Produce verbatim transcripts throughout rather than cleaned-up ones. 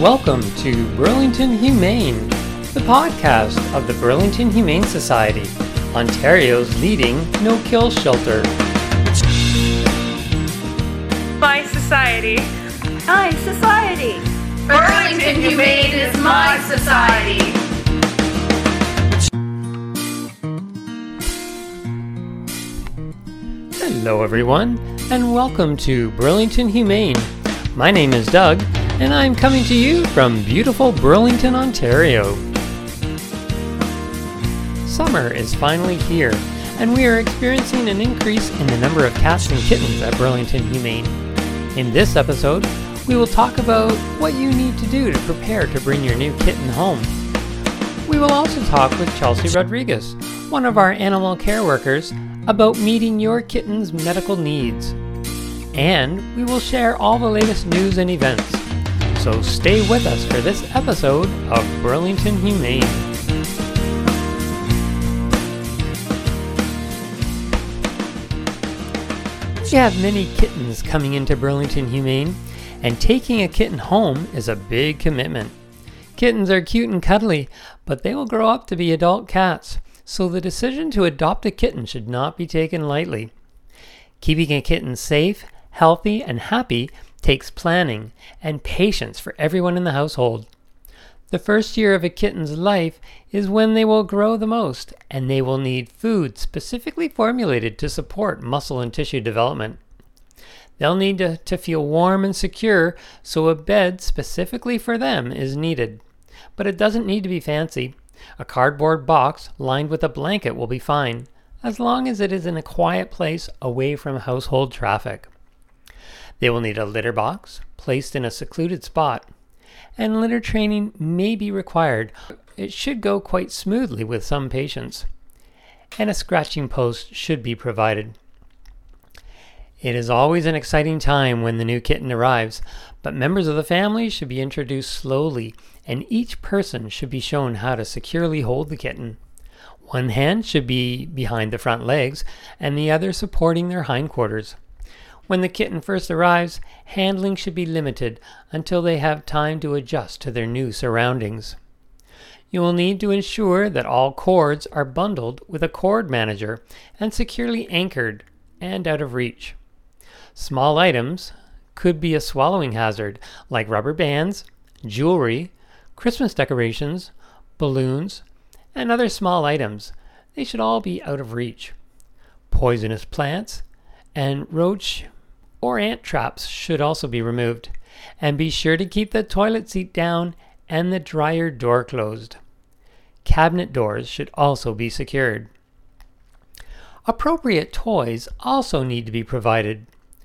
Welcome to Burlington Humane, the podcast of the Burlington Humane Society, Ontario's leading no-kill shelter. My society. My society. Burlington Humane is my society. Hello everyone, and welcome to Burlington Humane. My name is Doug, and I'm coming to you from beautiful Burlington, Ontario. Summer is finally here, and we are experiencing an increase in the number of cats and kittens at Burlington Humane. In this episode, we will talk about what you need to do to prepare to bring your new kitten home. We will also talk with Chelsea Rodriguez, one of our animal care workers, about meeting your kitten's medical needs. And we will share all the latest news and events. So stay with us for this episode of Burlington Humane. We have many kittens coming into Burlington Humane, and taking a kitten home is a big commitment. Kittens are cute and cuddly, but they will grow up to be adult cats, so the decision to adopt a kitten should not be taken lightly. Keeping a kitten safe, healthy, and happy takes planning and patience for everyone in the household. The first year of a kitten's life is when they will grow the most, and they will need food specifically formulated to support muscle and tissue development. They'll need to, to feel warm and secure, so a bed specifically for them is needed. But it doesn't need to be fancy. A cardboard box lined with a blanket will be fine, as long as it is in a quiet place away from household traffic. They will need a litter box placed in a secluded spot, and litter training may be required. It should go quite smoothly with some patients, and a scratching post should be provided. It is always an exciting time when the new kitten arrives, but members of the family should be introduced slowly, and each person should be shown how to securely hold the kitten. One hand should be behind the front legs, and the other supporting their hindquarters. When the kitten first arrives, handling should be limited until they have time to adjust to their new surroundings. You will need to ensure that all cords are bundled with a cord manager and securely anchored and out of reach. Small items could be a swallowing hazard, like rubber bands, jewelry, Christmas decorations, balloons, and other small items. They should all be out of reach. Poisonous plants and roach or ant traps should also be removed. And be sure to keep the toilet seat down and the dryer door closed. Cabinet doors should also be secured. Appropriate toys also need to be provided.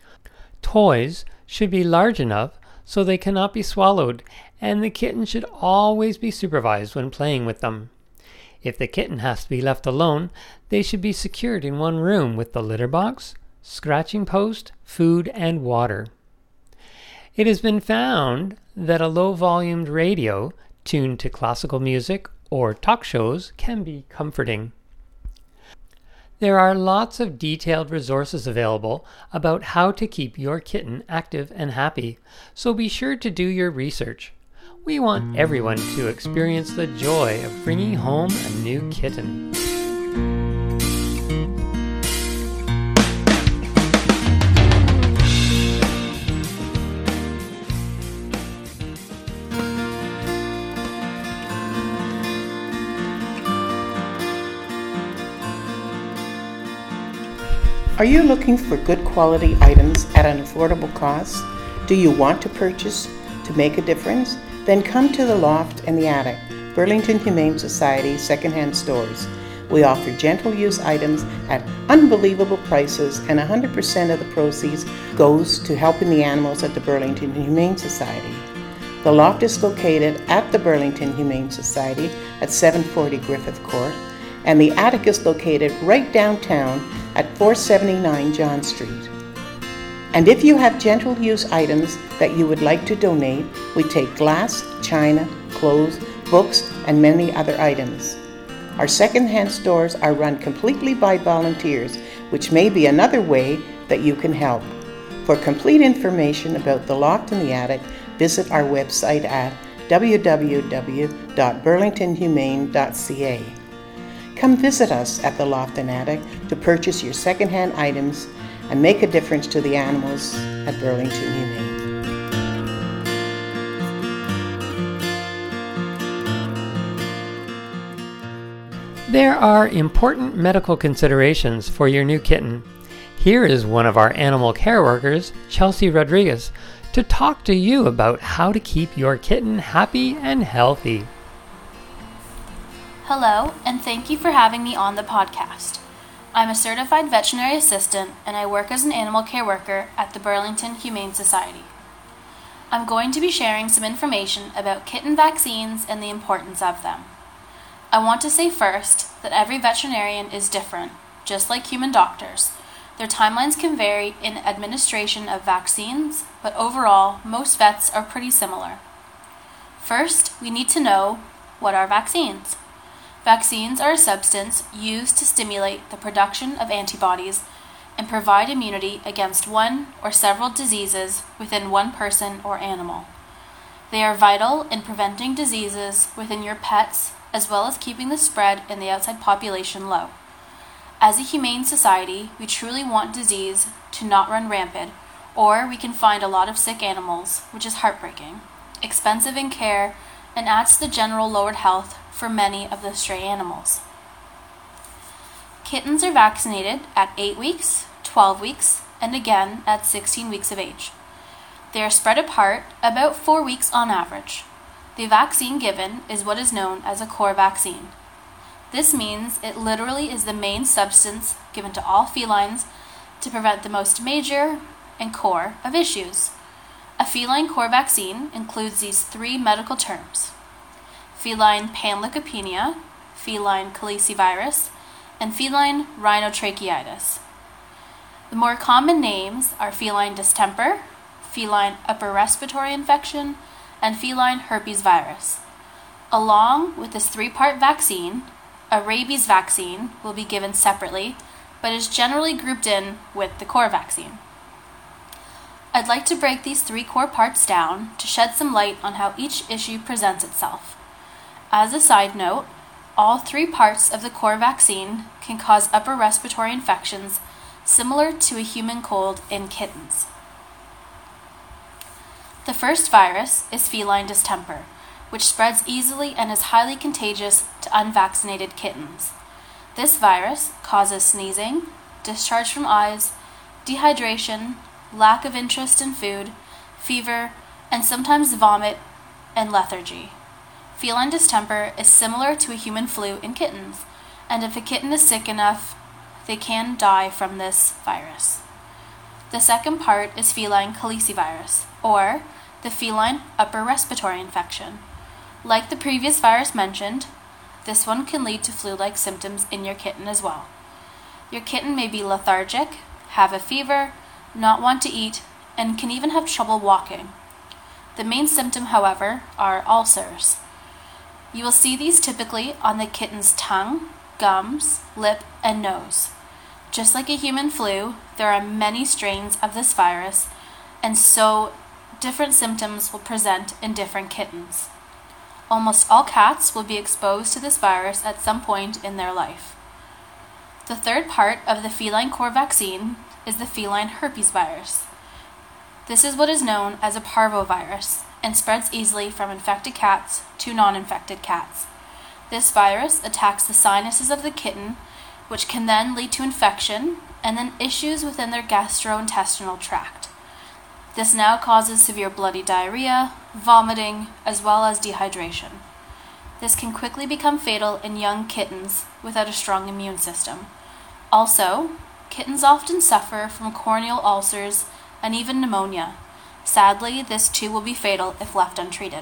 Toys should be large enough so they cannot be swallowed, and the kitten should always be supervised when playing with them. If the kitten has to be left alone, they should be secured in one room with the litter box, scratching post, food, and water. It has been found that a low-volumed radio tuned to classical music or talk shows can be comforting. There are lots of detailed resources available about how to keep your kitten active and happy, so be sure to do your research. We want everyone to experience the joy of bringing home a new kitten. Are you looking for good quality items at an affordable cost? Do you want to purchase to make a difference? Then come to the Loft and the Attic, Burlington Humane Society secondhand stores. We offer gentle use items at unbelievable prices, and one hundred percent of the proceeds goes to helping the animals at the Burlington Humane Society. The Loft is located at the Burlington Humane Society at seven forty Griffith Court, and the Attic is located right downtown at four seventy-nine John Street. And if you have gentle use items that you would like to donate, we take glass, china, clothes, books, and many other items. Our secondhand stores are run completely by volunteers, which may be another way that you can help. For complete information about the Loft and the Attic, visit our website at w w w dot burlington humane dot c a. Come visit us at the Loft and Attic to purchase your secondhand items and make a difference to the animals at Burlington Humane. There are important medical considerations for your new kitten. Here is one of our animal care workers, Chelsea Rodriguez, to talk to you about how to keep your kitten happy and healthy. Hello, and thank you for having me on the podcast. I'm a certified veterinary assistant, and I work as an animal care worker at the Burlington Humane Society. I'm going to be sharing some information about kitten vaccines and the importance of them. I want to say first that every veterinarian is different, just like human doctors. Their timelines can vary in administration of vaccines, but overall, most vets are pretty similar. First, we need to know what are vaccines. Vaccines are a substance used to stimulate the production of antibodies and provide immunity against one or several diseases within one person or animal. They are vital in preventing diseases within your pets as well as keeping the spread in the outside population low. As a humane society, we truly want disease to not run rampant, or we can find a lot of sick animals, which is heartbreaking, expensive in care, and adds to the general lowered health for many of the stray animals. Kittens are vaccinated at eight weeks, twelve weeks, and again at sixteen weeks of age. They are spread apart about four weeks on average. The vaccine given is what is known as a core vaccine. This means it literally is the main substance given to all felines to prevent the most major and core of issues. A feline core vaccine includes these three medical terms: feline panleukopenia, feline calicivirus, and feline rhinotracheitis. The more common names are feline distemper, feline upper respiratory infection, and feline herpes virus. Along with this three-part vaccine, a rabies vaccine will be given separately, but is generally grouped in with the core vaccine. I'd like to break these three core parts down to shed some light on how each issue presents itself. As a side note, all three parts of the core vaccine can cause upper respiratory infections similar to a human cold in kittens. The first virus is feline distemper, which spreads easily and is highly contagious to unvaccinated kittens. This virus causes sneezing, discharge from eyes, dehydration, lack of interest in food, fever, and sometimes vomit and lethargy. Feline distemper is similar to a human flu in kittens, and if a kitten is sick enough, they can die from this virus. The second part is feline calicivirus, or the feline upper respiratory infection. Like the previous virus mentioned, this one can lead to flu-like symptoms in your kitten as well. Your kitten may be lethargic, have a fever, not want to eat, and can even have trouble walking. The main symptom, however, are ulcers. You will see these typically on the kitten's tongue, gums, lip, and nose. Just like a human flu, there are many strains of this virus, and so different symptoms will present in different kittens. Almost all cats will be exposed to this virus at some point in their life. The third part of the feline core vaccine is the feline herpes virus. This is what is known as a parvovirus and spreads easily from infected cats to non-infected cats. This virus attacks the sinuses of the kitten, which can then lead to infection and then issues within their gastrointestinal tract. This now causes severe bloody diarrhea, vomiting, as well as dehydration. This can quickly become fatal in young kittens without a strong immune system. Also, kittens often suffer from corneal ulcers and even pneumonia. Sadly, this too will be fatal if left untreated.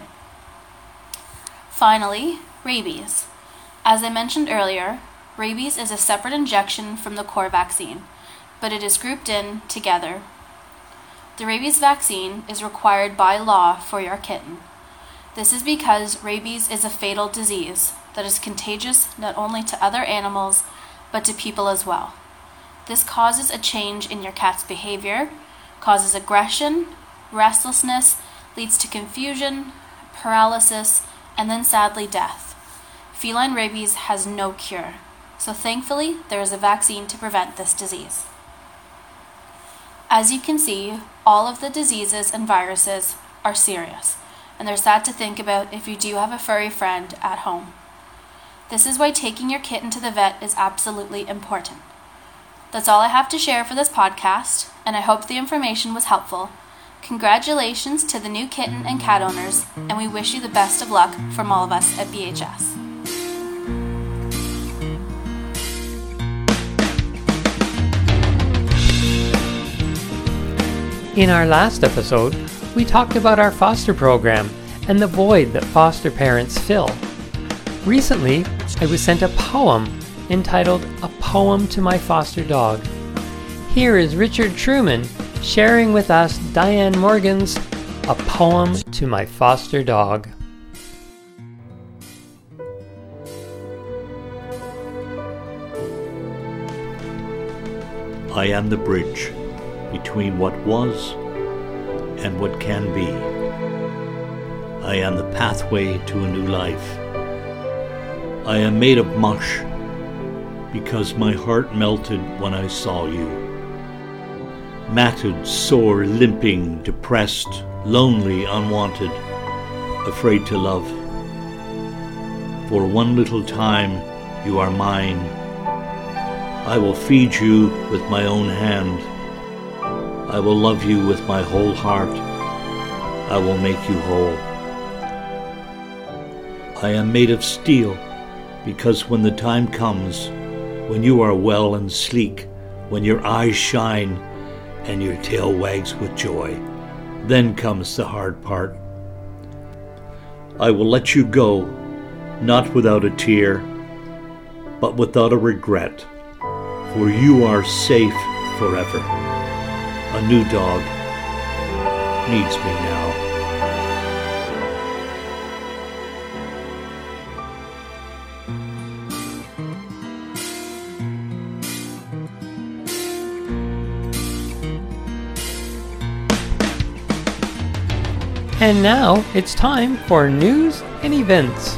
Finally, rabies. As I mentioned earlier, rabies is a separate injection from the core vaccine, but it is grouped in together. The rabies vaccine is required by law for your kitten. This is because rabies is a fatal disease that is contagious not only to other animals, but to people as well. This causes a change in your cat's behavior, causes aggression, restlessness, leads to confusion, paralysis, and then sadly death. Feline rabies has no cure, so thankfully there is a vaccine to prevent this disease. As you can see, all of the diseases and viruses are serious, and they're sad to think about if you do have a furry friend at home. This is why taking your kitten to the vet is absolutely important. That's all I have to share for this podcast, and I hope the information was helpful. Congratulations to the new kitten and cat owners, and we wish you the best of luck from all of us at B H S. In our last episode, we talked about our foster program and the void that foster parents fill. Recently, I was sent a poem entitled A Poem to My Foster Dog. Here is Richard Truman sharing with us Diane Morgan's A Poem to My Foster Dog. I am the bridge between what was and what can be. I am the pathway to a new life. I am made of mush because my heart melted when I saw you. Matted, sore, limping, depressed, lonely, unwanted, afraid to love. For one little time you are mine. I will feed you with my own hand. I will love you with my whole heart. I will make you whole. I am made of steel because when the time comes, when you are well and sleek, when your eyes shine and your tail wags with joy, then comes the hard part. I will let you go, not without a tear, but without a regret, for you are safe forever. A new dog needs me now. And now it's time for news and events.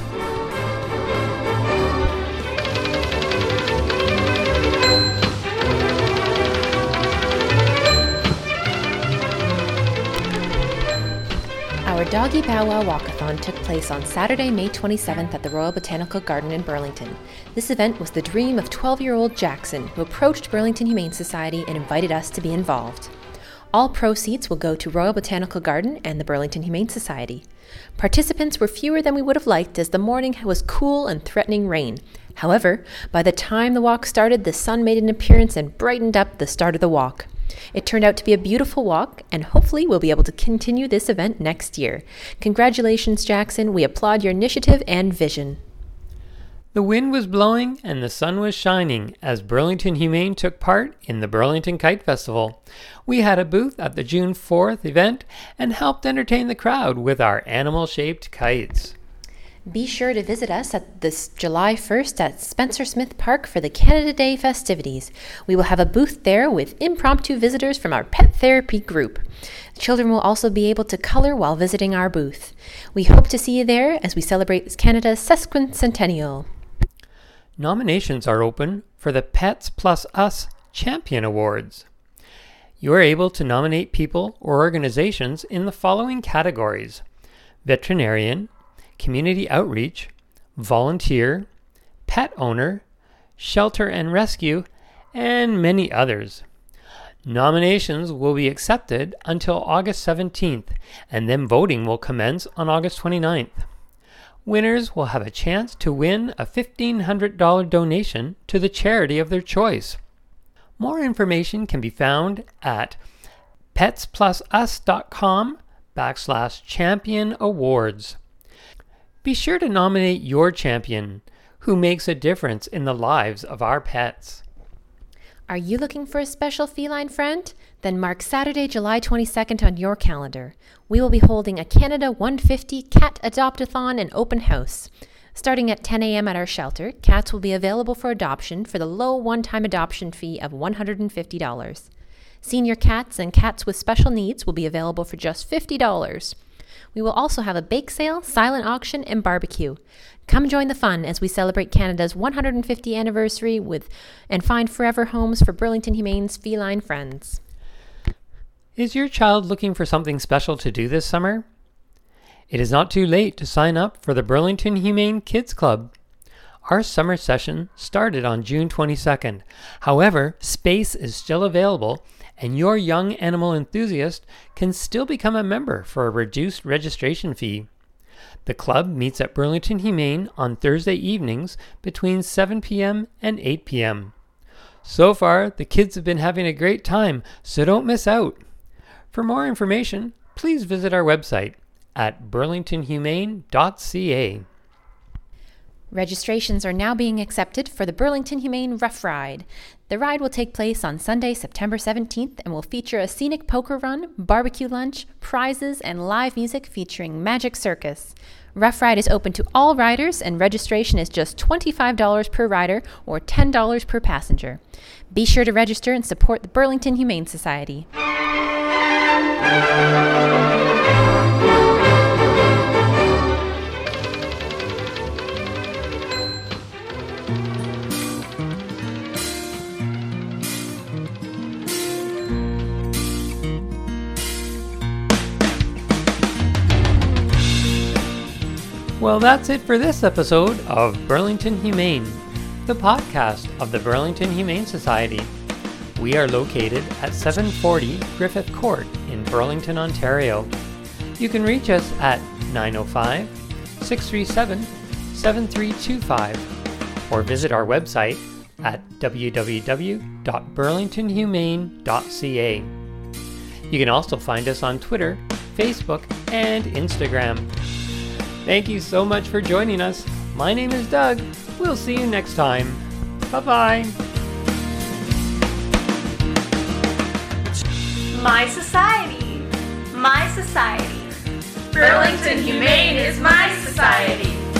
Our Doggy Bow Wow Walkathon took place on Saturday, May twenty-seventh at the Royal Botanical Garden in Burlington. This event was the dream of twelve-year-old Jackson, who approached Burlington Humane Society and invited us to be involved. All proceeds will go to Royal Botanical Garden and the Burlington Humane Society. Participants were fewer than we would have liked as the morning was cool and threatening rain. However, by the time the walk started, the sun made an appearance and brightened up the start of the walk. It turned out to be a beautiful walk, and hopefully we'll be able to continue this event next year. Congratulations, Jackson. We applaud your initiative and vision. The wind was blowing and the sun was shining as Burlington Humane took part in the Burlington Kite Festival. We had a booth at the June fourth event and helped entertain the crowd with our animal-shaped kites. Be sure to visit us at this July first at Spencer Smith Park for the Canada Day festivities. We will have a booth there with impromptu visitors from our pet therapy group. Children will also be able to color while visiting our booth. We hope to see you there as we celebrate Canada's sesquicentennial. Nominations are open for the Pets Plus Us Champion Awards. You are able to nominate people or organizations in the following categories: veterinarian, community outreach, volunteer, pet owner, shelter and rescue, and many others. Nominations will be accepted until August seventeenth, and then voting will commence on August twenty-ninth. Winners will have a chance to win a fifteen hundred dollars donation to the charity of their choice. More information can be found at petsplusus.com backslash champion awards. Be sure to nominate your champion who makes a difference in the lives of our pets. Are you looking for a special feline friend? Then mark Saturday, July twenty-second on your calendar. We will be holding a Canada one fifty Cat Adopt-a-thon and open house. Starting at ten a.m. at our shelter, cats will be available for adoption for the low one-time adoption fee of one hundred fifty dollars. Senior cats and cats with special needs will be available for just fifty dollars. We will also have a bake sale, silent auction, and barbecue. Come join the fun as we celebrate Canada's one hundred fiftieth anniversary with and find forever homes for Burlington Humane's feline friends. Is your child looking for something special to do this summer? It is not too late to sign up for the Burlington Humane Kids Club. Our summer session started on June twenty-second. However, space is still available, and your young animal enthusiast can still become a member for a reduced registration fee. The club meets at Burlington Humane on Thursday evenings between seven p.m. and eight p.m. So far, the kids have been having a great time, so don't miss out. For more information, please visit our website at burlington humane dot c a. Registrations are now being accepted for the Burlington Humane Rough Ride. The ride will take place on Sunday, September seventeenth, and will feature a scenic poker run, barbecue lunch, prizes, and live music featuring Magic Circus. Rough Ride is open to all riders, and registration is just twenty-five dollars per rider or ten dollars per passenger. Be sure to register and support the Burlington Humane Society. Well, that's it for this episode of Burlington Humane, the podcast of the Burlington Humane Society. We are located at seven forty Griffith Court in Burlington, Ontario. You can reach us at nine oh five, six three seven, seven three two five or visit our website at w w w dot burlington humane dot c a. You can also find us on Twitter, Facebook, and Instagram. Thank you so much for joining us. My name is Doug. We'll see you next time. Bye-bye. My society. My society. Burlington Humane is my society.